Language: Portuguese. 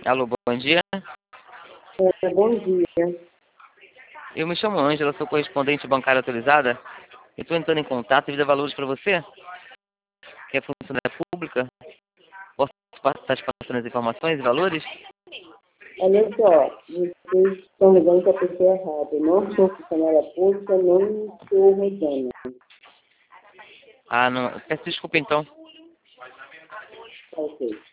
Alô, bom dia. Bom dia. Eu me chamo Ângela, sou correspondente bancária autorizada. Eu estou entrando em contato devido a valores para você, que é funcionária pública. Posso estar te passando as informações e valores? Olha só, vocês estão ligando para a pessoa errada. Eu não sou funcionária pública, não sou Rosana. Ah, não. Peço desculpa então. Ok.